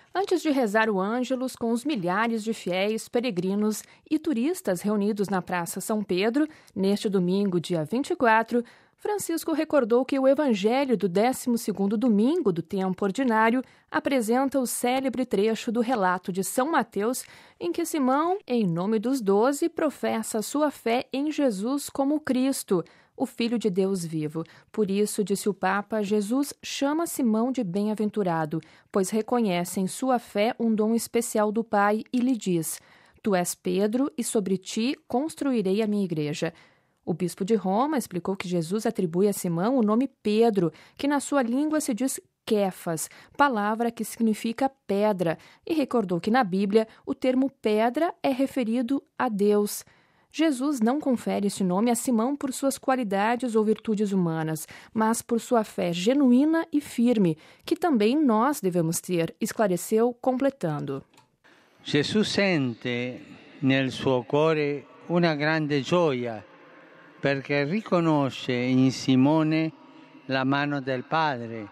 Antes de rezar o Ângelus com os milhares de fiéis, peregrinos e turistas reunidos na Praça São Pedro, neste domingo, dia 24, Francisco recordou que o Evangelho do 12º domingo do tempo ordinário apresenta o célebre trecho do relato de São Mateus, em que Simão, em nome dos 12, professa sua fé em Jesus como Cristo, o Filho de Deus vivo. Por isso, disse o Papa, Jesus chama Simão de bem-aventurado, pois reconhece em sua fé um dom especial do Pai e lhe diz: Tu és Pedro, e sobre ti construirei a minha igreja. O bispo de Roma explicou que Jesus atribui a Simão o nome Pedro, que na sua língua se diz Kéfas, palavra que significa pedra, e recordou que na Bíblia o termo pedra é referido a Deus. Jesus não confere esse nome a Simão por suas qualidades ou virtudes humanas, mas por sua fé genuína e firme, que também nós devemos ter, esclareceu, completando. Jesus sente nel suo cuore una grande gioia perché riconosce in Simone la mano del Padre.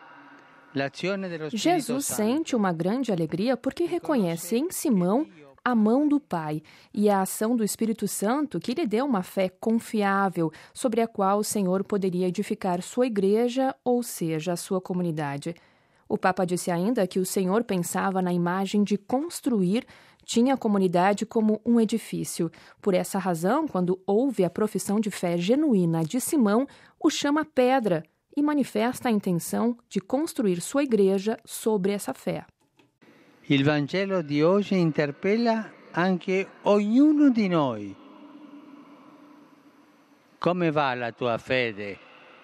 Jesus sente uma grande alegria porque reconhece em Simão a mão do Pai e a ação do Espírito Santo que lhe deu uma fé confiável sobre a qual o Senhor poderia edificar sua igreja, ou seja, a sua comunidade. O Papa disse ainda que o Senhor pensava na imagem de construir, tinha a comunidade como um edifício. Por essa razão, quando ouve a profissão de fé genuína de Simão, o chama pedra e manifesta a intenção de construir sua igreja sobre essa fé. Il Vangelo di oggi interpella anche ognuno di noi. Come va la tua fede?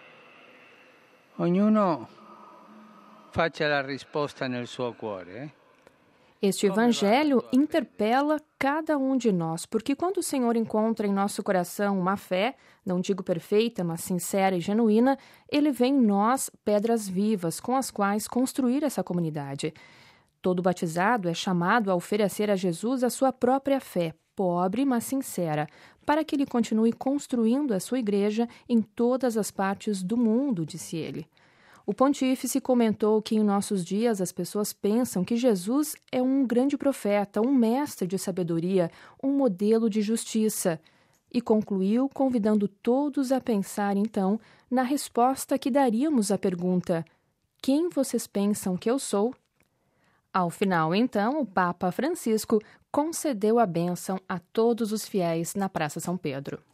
Ognuno faccia la risposta nel suo cuore. Este Evangelho interpela cada um de nós, porque quando o Senhor encontra em nosso coração uma fé, não digo perfeita, mas sincera e genuína, Ele vê em nós pedras vivas com as quais construir essa comunidade. Todo batizado é chamado a oferecer a Jesus a sua própria fé, pobre, mas sincera, para que ele continue construindo a sua igreja em todas as partes do mundo, disse ele. O pontífice comentou que em nossos dias as pessoas pensam que Jesus é um grande profeta, um mestre de sabedoria, um modelo de justiça. E concluiu convidando todos a pensar, então, na resposta que daríamos à pergunta: quem vocês pensam que eu sou? Ao final, então, o Papa Francisco concedeu a bênção a todos os fiéis na Praça São Pedro.